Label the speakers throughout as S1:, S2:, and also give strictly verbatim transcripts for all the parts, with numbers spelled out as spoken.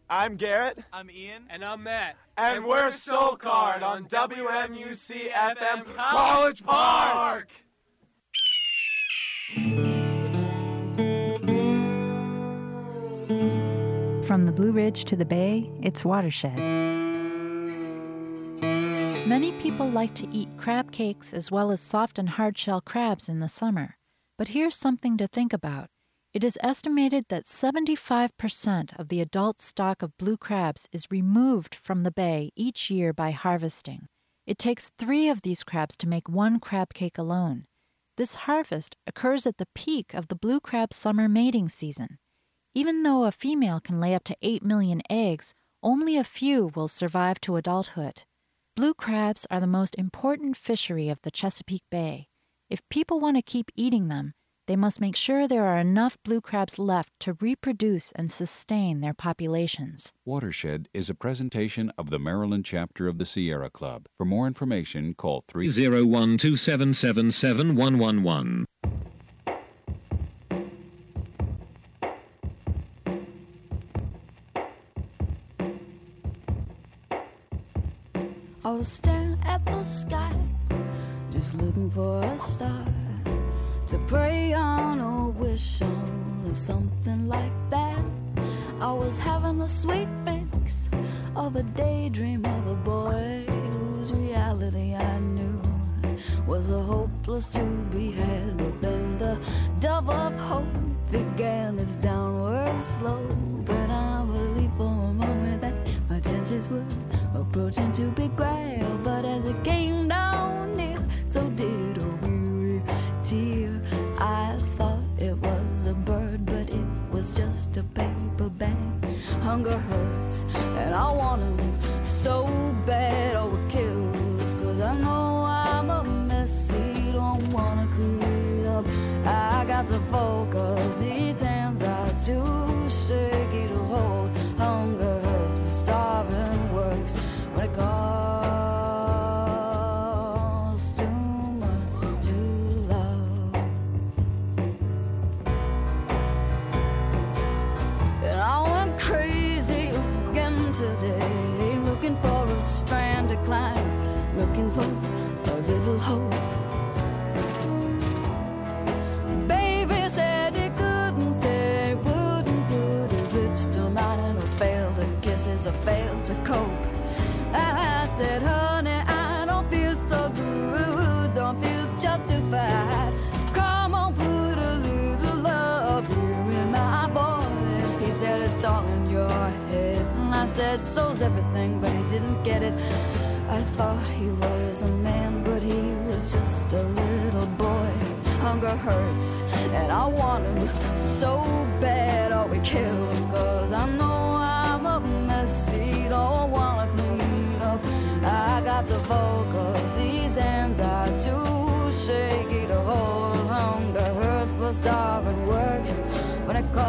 S1: I'm Garrett.
S2: I'm Ian.
S3: And I'm Matt.
S1: And, and we're Soul Card on W M U C F M College Park!
S4: From the Blue Ridge to the Bay, it's Watershed. Many people like to eat crab cakes as well as soft and hard-shell crabs in the summer. But here's something to think about. It is estimated that seventy-five percent of the adult stock of blue crabs is removed from the bay each year by harvesting. It takes three of these crabs to make one crab cake alone. This harvest occurs at the peak of the blue crab summer mating season. Even though a female can lay up to eight million eggs, only a few will survive to adulthood. Blue crabs are the most important fishery of the Chesapeake Bay. If people want to keep eating them, they must make sure there are enough blue crabs left to reproduce and sustain their populations.
S5: Watershed is a presentation of the Maryland chapter of the Sierra Club. For more information, call three
S6: oh one, two seven seven, seven one one one.
S7: I was staring at the sky, just looking for a star to pray on or wish on or something like that. I was having a sweet fix of a daydream of a boy whose reality I knew was a hopeless to be had. But then the dove of hope began its downward slope, and I believed for a moment that my chances were approaching to be grabbed. But as it came down near, so did a weary tear. I thought it was a bird, but it was just a paper bag. Hunger hurts, and I want him so bad. Oh, it kills, cause I know I'm a messy, don't wanna clean up. I got to focus, these hands are too shaky to hold. Hunger hurts, but starving works when it costs too much to love. And I went crazy again today, looking for a strand to climb, looking for a little hope. Baby said he couldn't stay, wouldn't put his lips to mine, and I failed to kisses, I failed to cope. I said, honey, I don't feel so good, don't feel justified. Come on, put a little love here in my voice. He said, it's all in your head. And I said, so's everything, but he didn't get it. I thought he was a man, but he was just a little boy. Hunger hurts, and I want him so bad. Oh, it kills, cause I know I'm a messy, don't wanna clean up. I got to focus, these hands are too shaky to hold. Hunger hurts, but starving works when it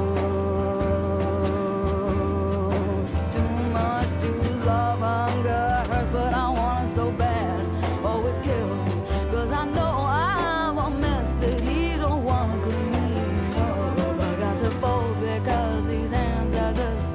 S7: costs too much to love. Hunger hurts, but I want it so bad. Oh, it kills, cause I know I'm a mess that he don't wanna clean up. I got to fold because these hands are just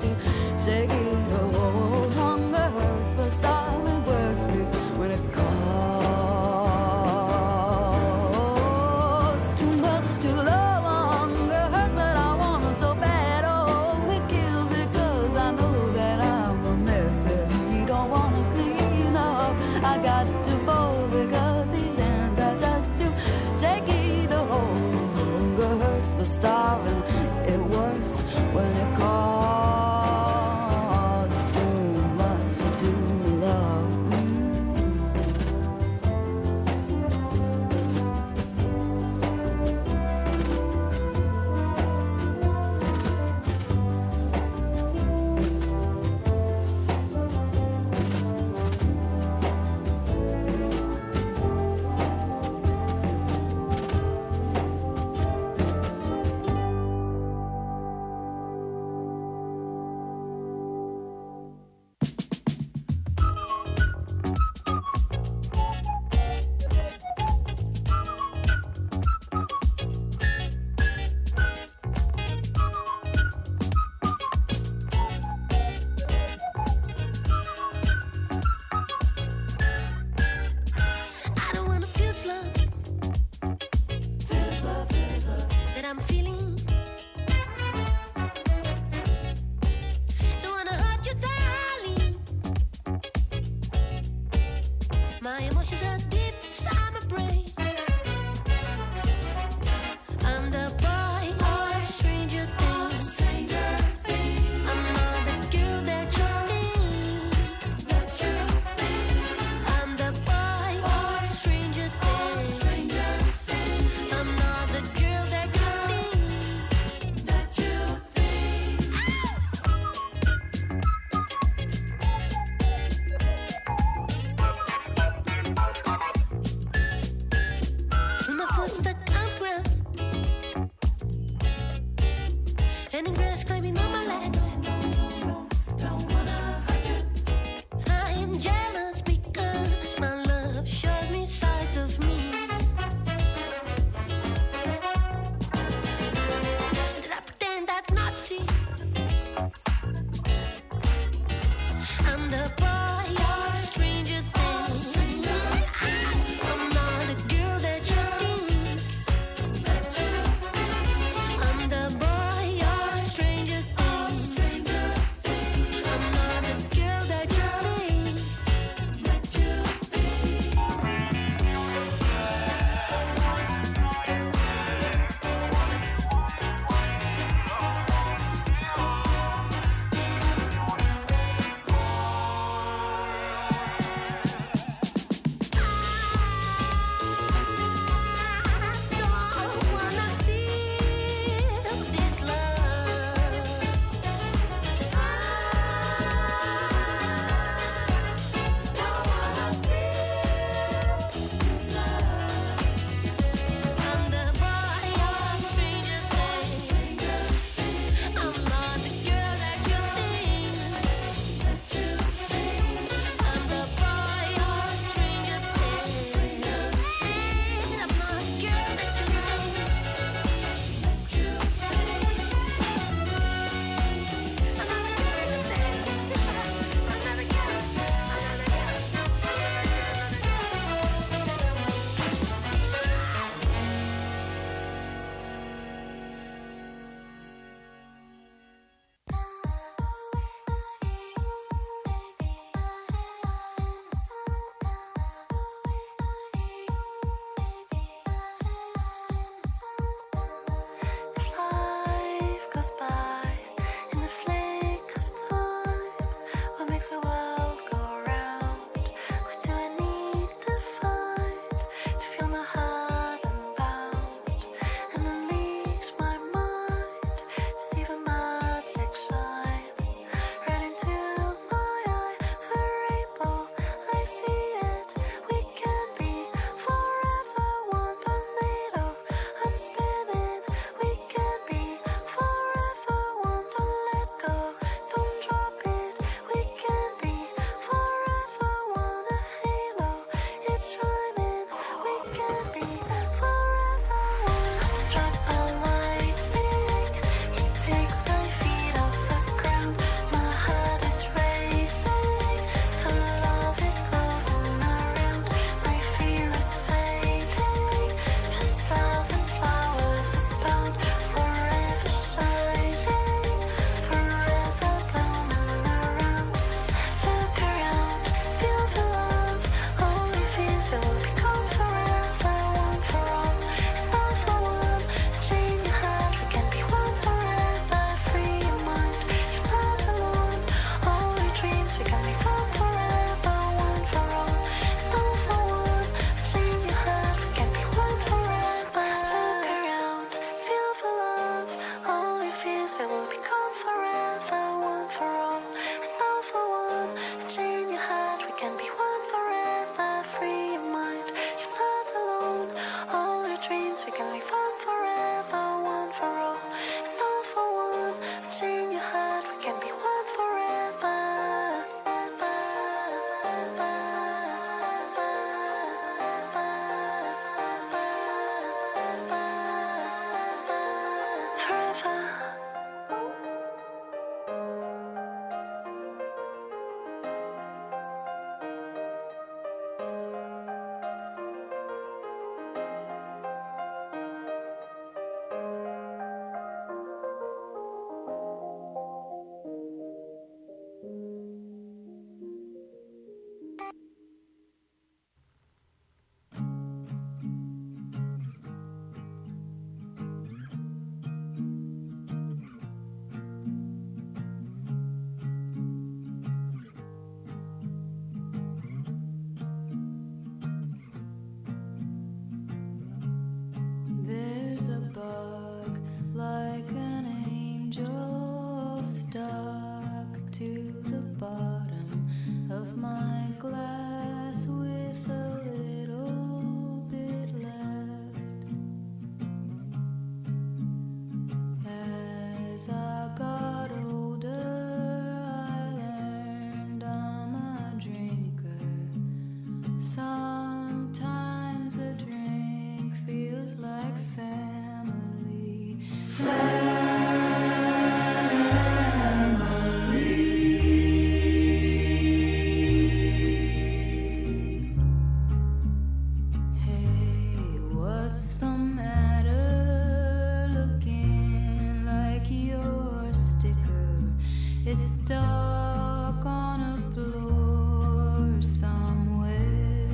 S7: stuck on a floor somewhere.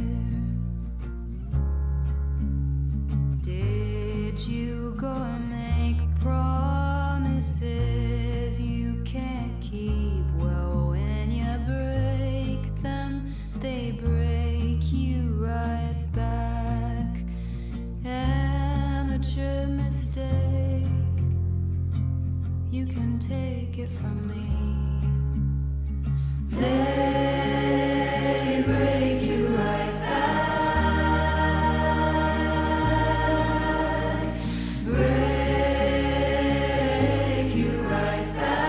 S7: Did you go and make promises you can't keep? Well, when you break them, they break you right back. Amateur mistake, you can take it from me. They break you right back. Break you right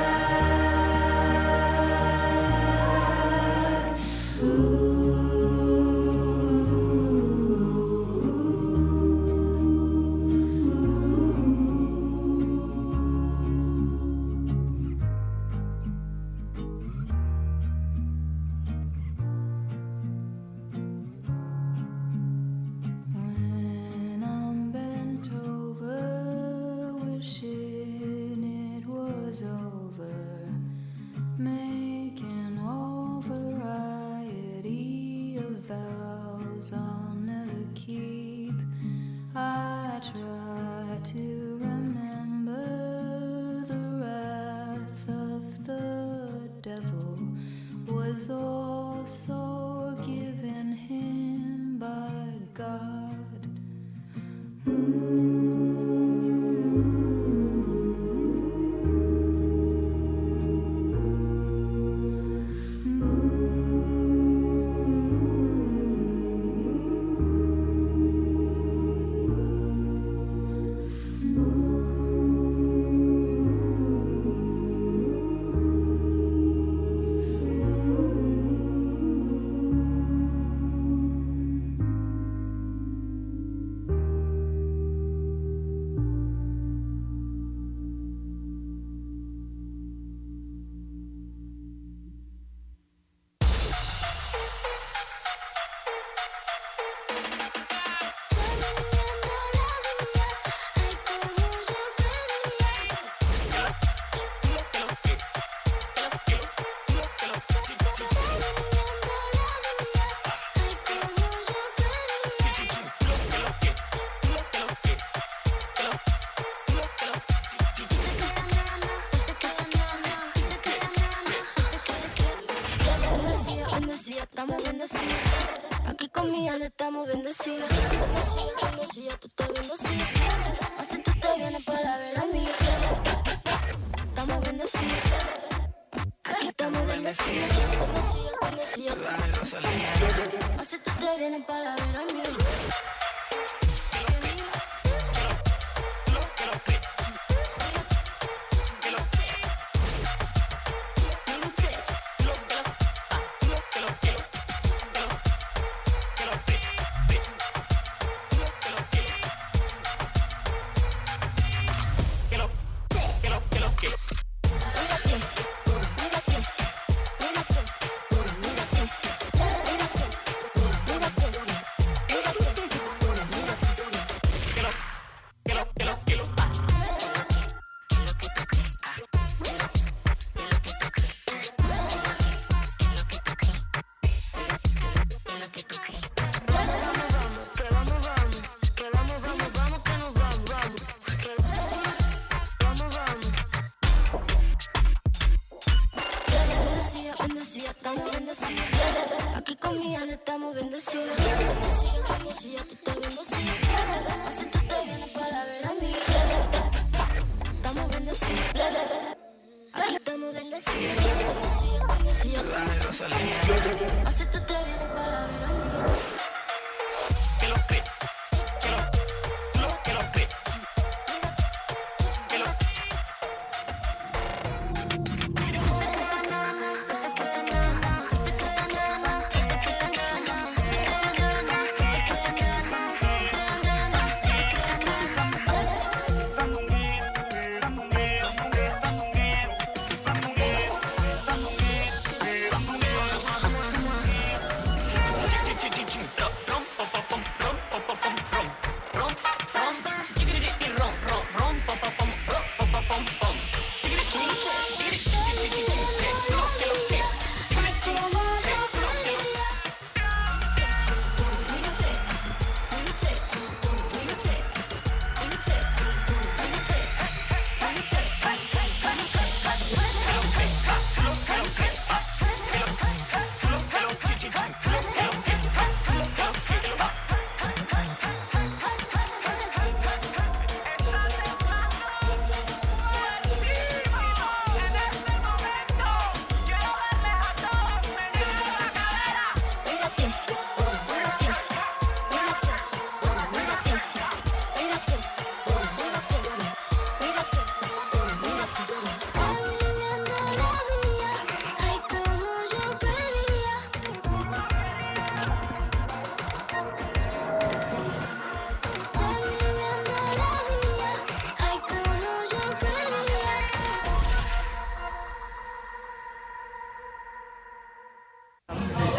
S7: back. Ooh. When I'm bent over, wishing it was over, making all variety of vows I'll never keep. I try to remember the wrath of the devil was also given him by God.
S2: Bendecida, estamos bendecidos. Aquí con mi alma estamos bendecidos. Bendecida, bendecida, tú estás bendecida. Así tú te vienes para ver a mí. Estamos bendecidos. Aquí estamos bendecidos. Bendecida, bendecida. Así tú te vienes para ver a mí. Estamos bendecidos. Aquí con mi alma estamos bendecidos. Bendecida, bendecida, tú estás bendecida. Así tú te vienes para ver a mí. Estamos bendecidos. Aquí estamos bendecidos. Bendecida, bendecida. Así tú te vienes para ver a mí. Que lo cree. Que lo, lo, que lo cree. Que lo.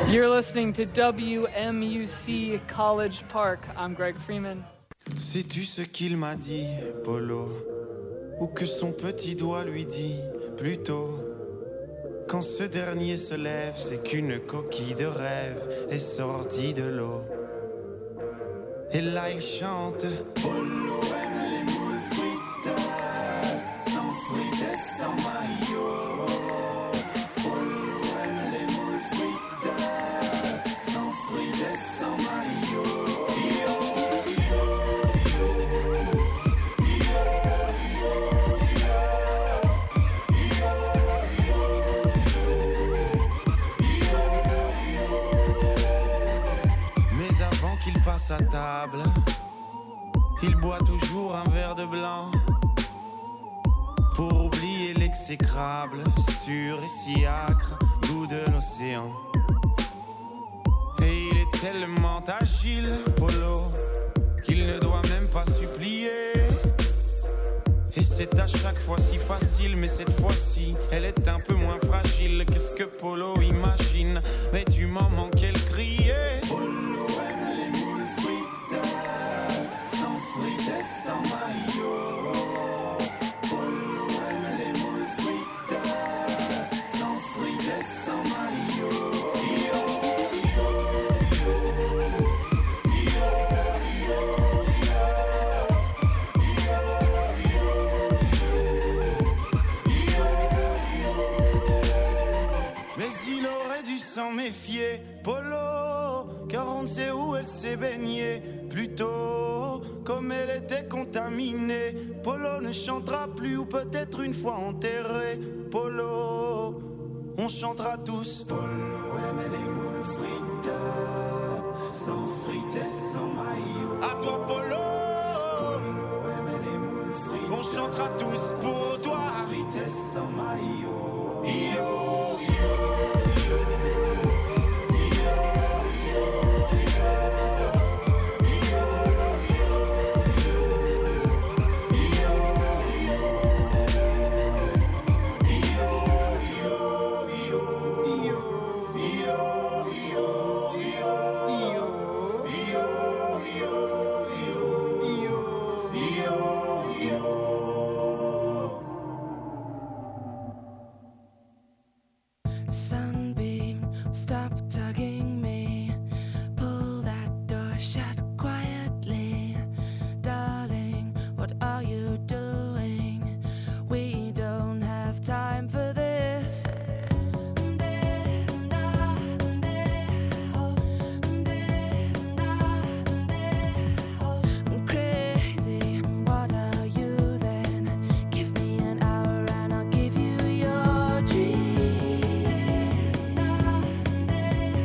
S3: You're listening to W M U C College Park. I'm Greg Freeman.
S8: Sais-tu ce qu'il m'a dit, Polo? Ou que son petit doigt lui dit, plutôt? Quand ce dernier se lève, c'est qu'une coquille de rêve est sortie de l'eau. Et là il chante: Polo aime les moules frites, sans frites et sans maillot. Polo aime les moules frites, sans frites et sans maillot. Mais avant qu'il passe à table, il boit toujours un verre de blanc pour oublier l'exécrable, sûr et si âcre goût de l'océan. Et il est tellement agile, Polo, qu'il ne doit même pas supplier. Et c'est à chaque fois si facile, mais cette fois-ci, elle est un peu moins fragile que ce que Polo imagine. Mais du moment qu'elle criait: Polo aime les moules frites, sans frites et sans maillot. Polo aime les moules frites, sans frites et sans maillot. Mais il aurait dû s'en méfier, Polo, car on ne sait où elle s'est baignée. Plutôt, comme elle était contaminée, Polo ne chantera plus, ou peut-être une fois enterré. Polo, on chantera tous. Polo aime les moules frites, sans frites et sans maillot. À toi, Polo. Polo aime les moules frites, on chantera tous pour toi. Sans frites et sans maillot. Yo, yo.
S9: Sunbeam, stop tugging me. Pull that door shut quietly. Darling, what are you doing? We don't have time for this. Crazy, what are you then? Give me an hour and I'll give you your dream.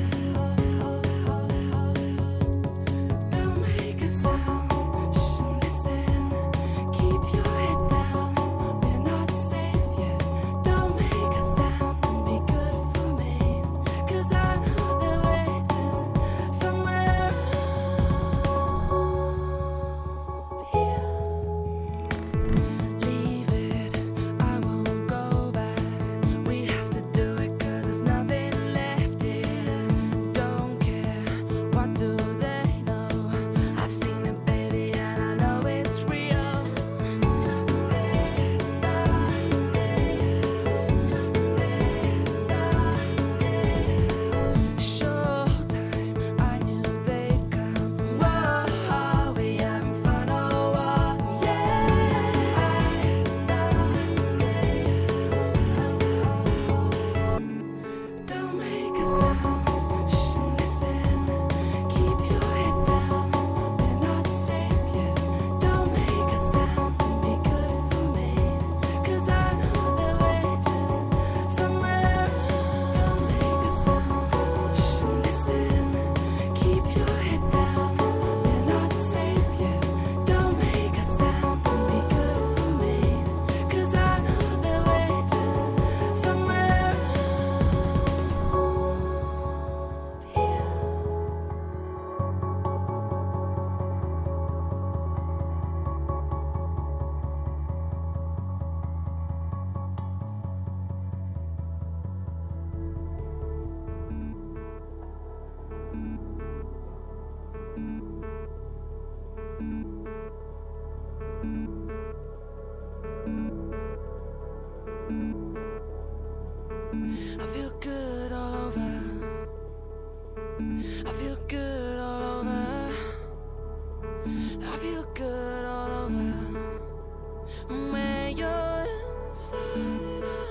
S9: good all over. I feel good all over. I feel good all over. When you're inside out.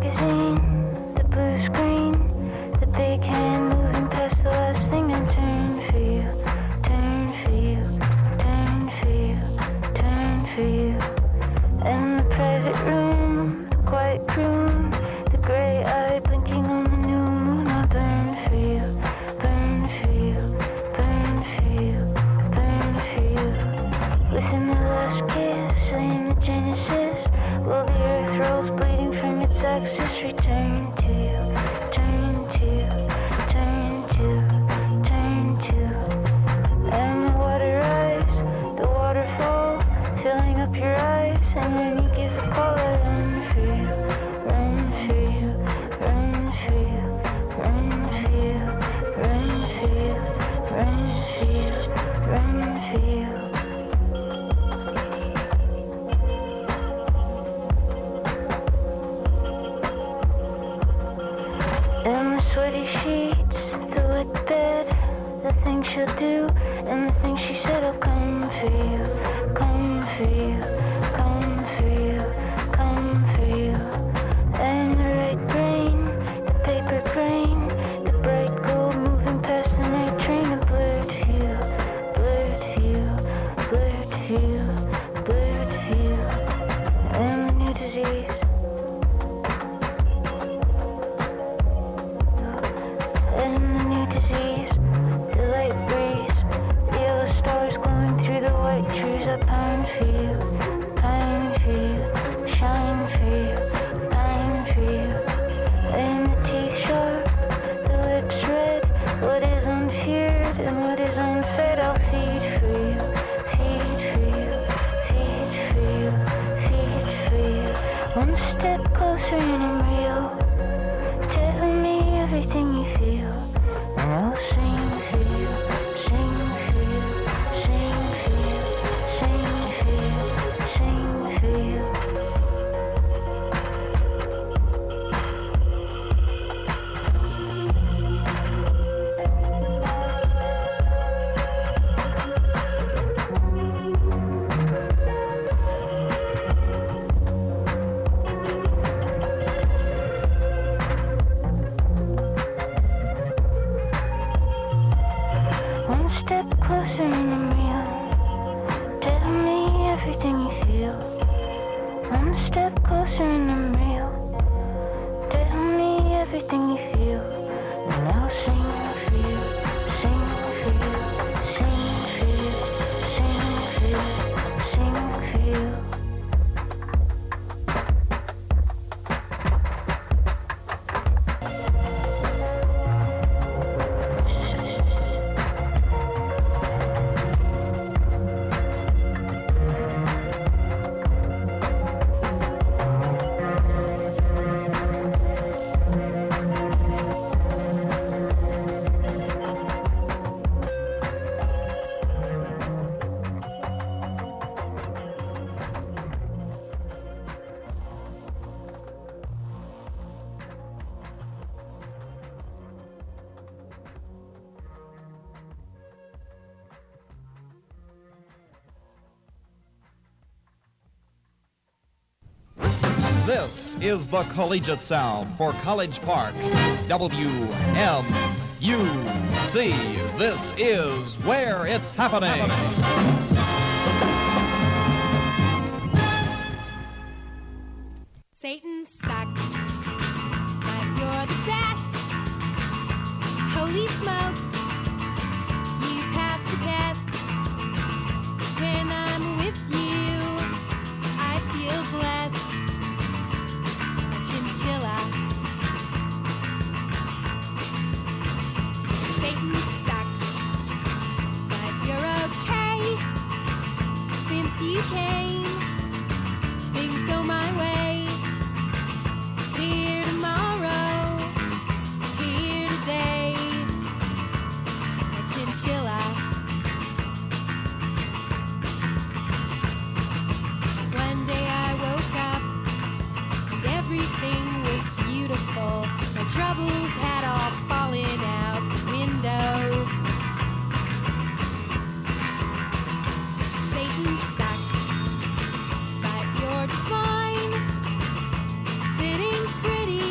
S2: magazine, the blue screen, the big hand moving past the last thing and turn for you, turn for you, turn for you, turn for you. And the private room, the quiet room, the gray eye blinking on the new moon. I'll burn for you, burn for you, burn for you, burn for you. Within the last kiss, I am the genesis. While the earth rolls bleeding from its axis, return to you, turn to you, turn to, turn to. And the water rise, the waterfall, filling up your eyes. And when you give the call, I run for you, run for you, run for you, run for you, run for you, run for you, run for you. And the sweaty sheets, the wet bed, the things she'll do, and the things she said. I'll come for you, come for you, come for you, come for you. And the right brain, the paper crane, the bright gold moving past the night train. A blurred view, blurred view, blurred view, blurred view. And the new disease. Disease, the light breeze, the yellow stars glowing through the white trees. I pine for you, pine for you, shine for you, pine for you. And the teeth sharp, the lips red. What is unfeared and what is unfed, I'll feed for you, feed for you, feed for you, feed for you. One step closer and I'm real. Tell me everything you feel. And I'll sing for you, sing for you, sing for you, sing for you, sing for you. One step closer and I'm real. Tell me everything you feel. One step closer and I'm real. Tell me everything you feel. And I'll sing for you, sing for you, sing for you, sing for you, sing for you.
S10: This is the collegiate sound for College Park, W M U C. This is where it's happening.
S11: Satan sucks, but you're the best. Holy smokes, you pass the test. When I'm with you, I feel blessed. A chinchilla. Satan sucks, but you're okay. Since you came, things go my way. Here tomorrow, here today, a chinchilla. One day I woke up and everything was beautiful. My troubles had all fallen out the window. Satan sucks, but you're divine. Sitting pretty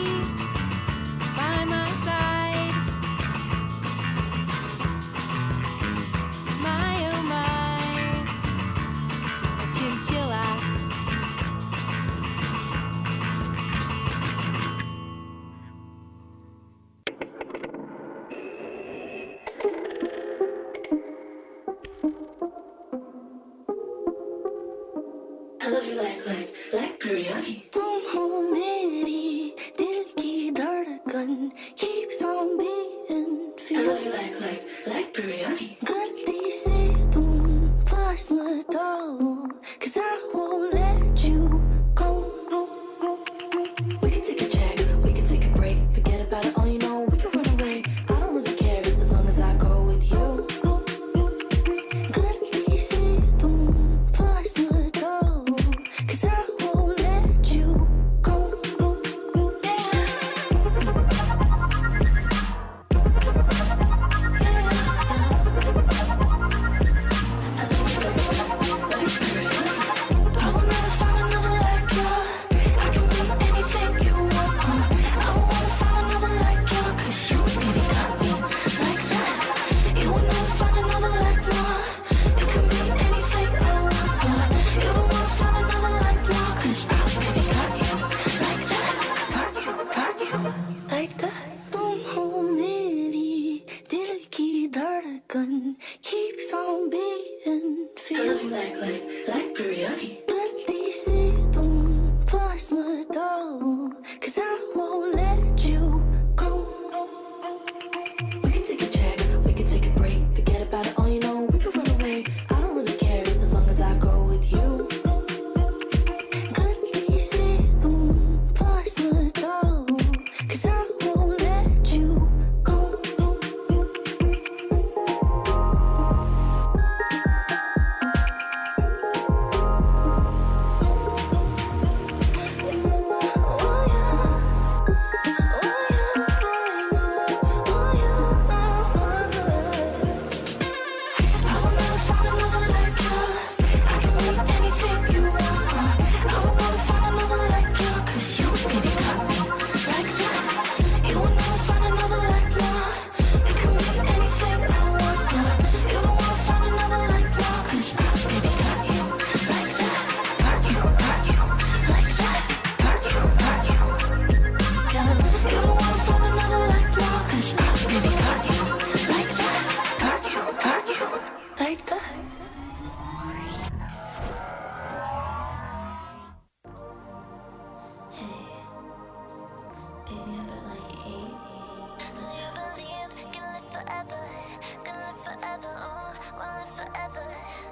S2: Baby, I really hate. Do you believe can live forever? Can live forever, oh, will live forever.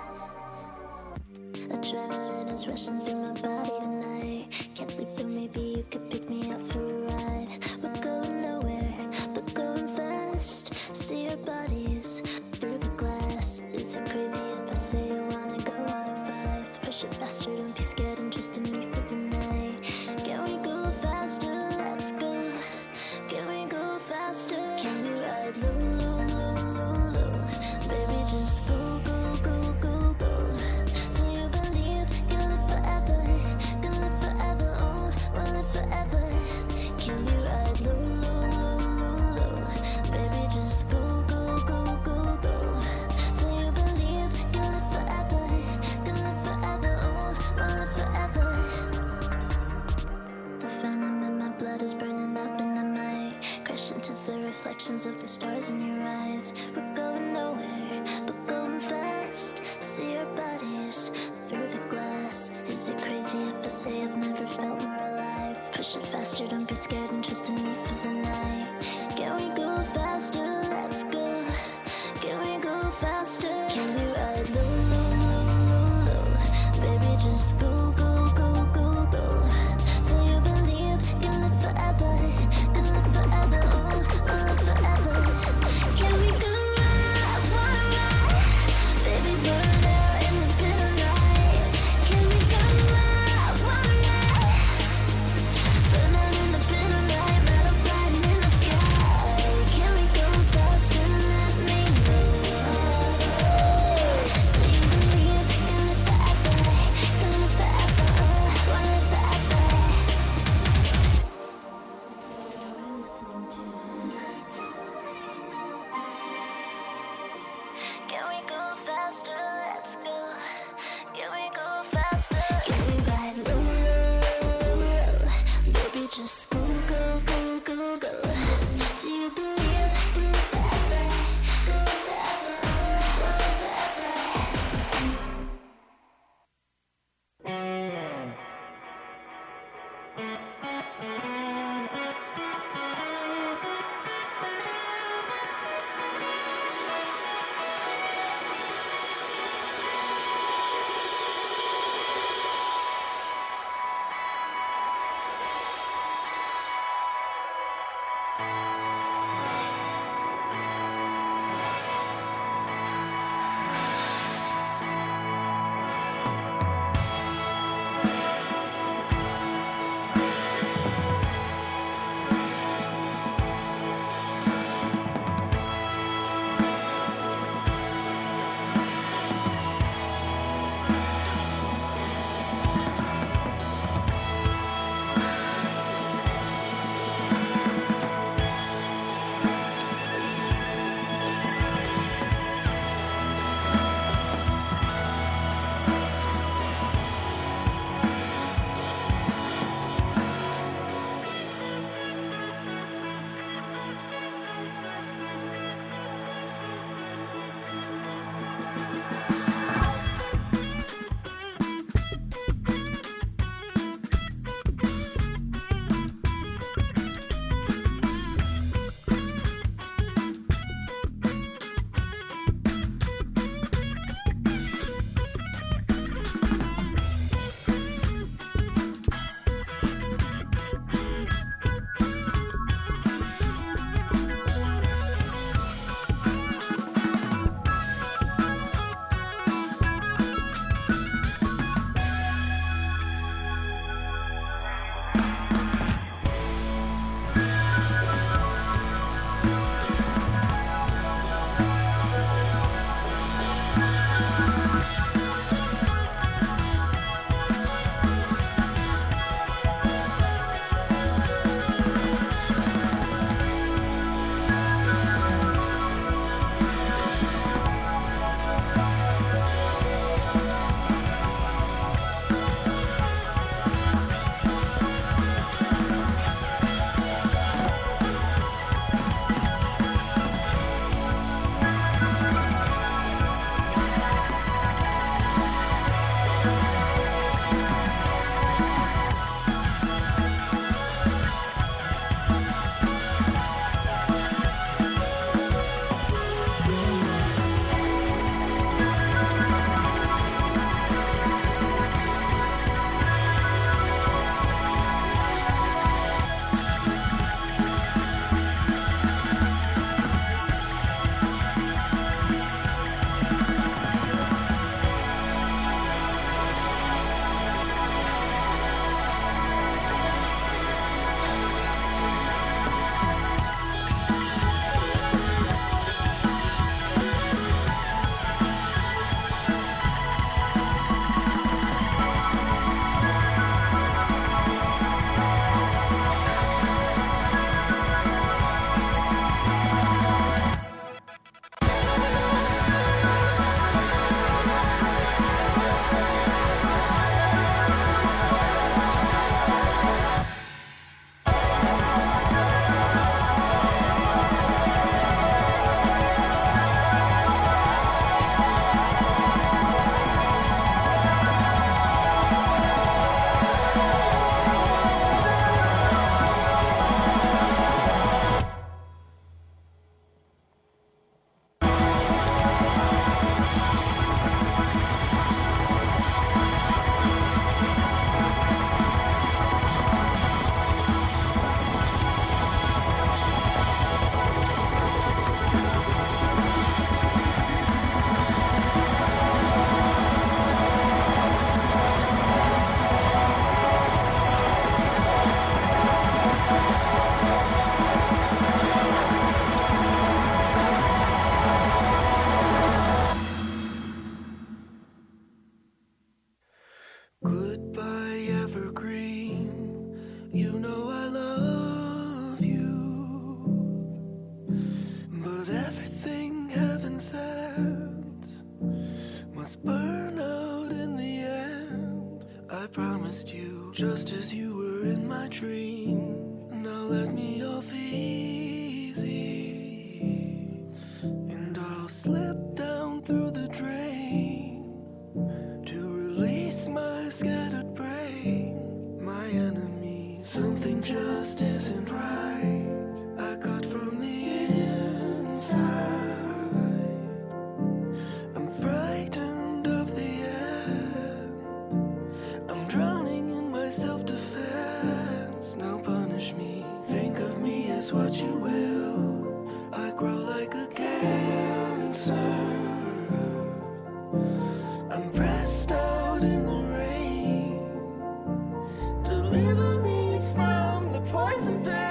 S2: Adrenaline is rushing through my body tonight. Can't sleep, so maybe you could pick me up for a ride. We're going nowhere, but going fast. See your bodies through the glass. Is it crazy if I say I wanna go on a five? Push it faster, don't be scared, I'm just in me for the night. Can we go faster? Let's go. Can we go faster? Can we ride low, low, low, low, low? Baby, just go, go, go, go, go. Do you believe can live forever? Can live forever, oh, will live forever. Can we ride low, low, low, low, low? Baby, just go, go, go, go, go. Do you believe can live forever? Can live forever, oh, will live forever. The venom in my blood is burning up and I might crash into the reflections of the stars in your eyes. We're going nowhere, but going fast. See your bodies through the glass. Is it crazy if I say I've never felt more alive? Push it faster, don't be scared, and trust in me for the night. Can we go faster? Let's go. Can we go faster? Can we ride low, low, low, low, low? Baby, just go, go, go, go, go. Do you believe can live forever? Can live forever, oh, will live forever. Can we go ride, one ride? Baby, burn out in the bitter light. Can we go ride, one ride? Burn out in the bitter light, metal fly
S12: just as you were in my dream. Now let me off easy, and I'll slip down through the drain to release my scattered brain. My enemy, something just isn't right. I got from the inside. I'm frightened of the end. I'm drowning in my self-defense. Now punish me, think of me as what you will. I grow like a cancer. I'm pressed out in the rain. Deliver me from the poison pain.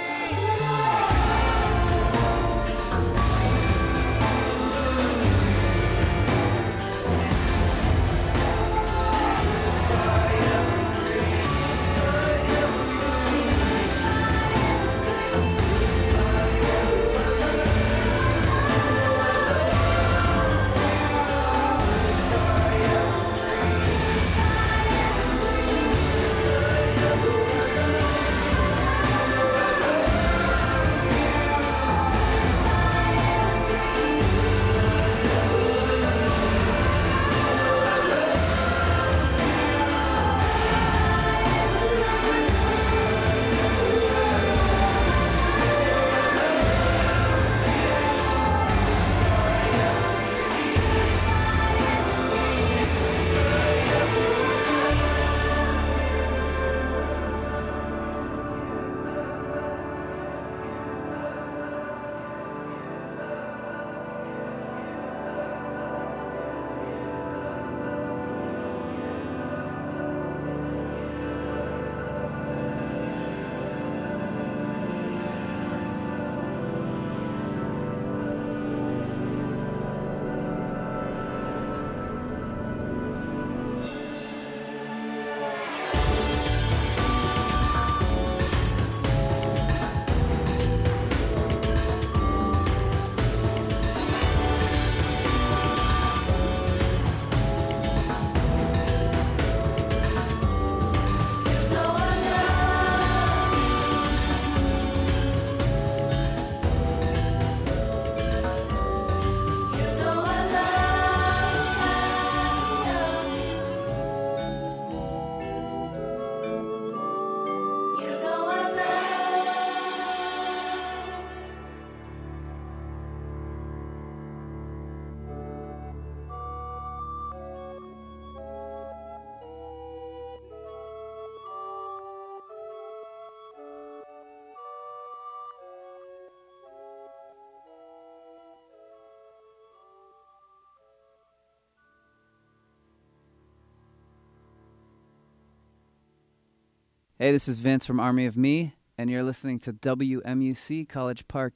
S13: Hey, this is Vince from Army of Me, and you're listening to W M U C College Park.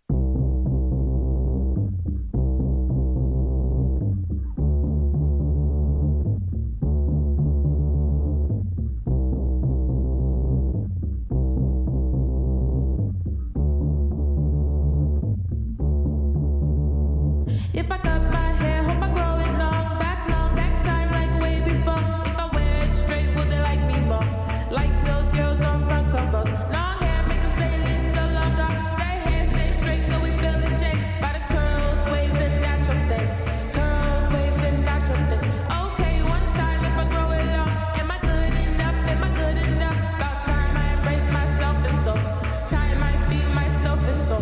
S9: If I cut my hair, hope I grow it long, back long, back time like way before. If I wear it straight, will they like me more? Like those girls on front covers. Long hair, make them stay a little longer. Stay hair, stay straight, though we feel the shame. By the curls, waves, and natural things. Curls, waves, and natural things. Okay, one time if I grow it long, am I good enough? Am I good enough? About time I embrace myself and soul. Time I feed my selfish soul.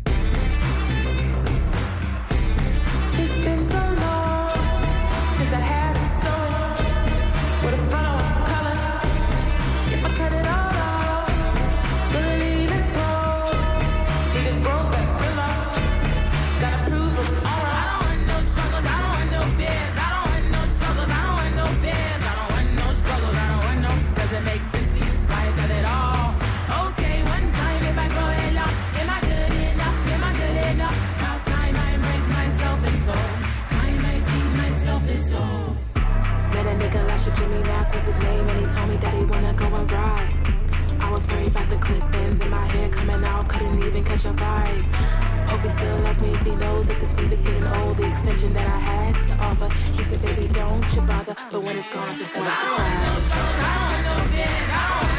S9: It's been so long since I had a soul with a front on some color. If I cut it all off, will it even grow? Need to grow back real long. Gotta prove it all right. I don't want no struggles, I don't want no fears. I don't want no struggles, I don't want no fears. I don't want no struggles, I don't want no. Does it make sense to you? Why I cut it off? Okay, one time if I grow it long, am I good enough? Am I good enough? Now time I embrace myself and soul. Time I feed myself this soul. Met a nigga last year, Jimmy Mack was his name, and he told me that he wanna go and ride. I was worried about the clip ends in my hair coming out, couldn't even catch a vibe.
S14: Hope he still loves me if he knows that this weed is getting old. The extension that I had to offer. He said, baby, don't you bother. But when it's gone, just don't surprise. I don't want no feelings. I don't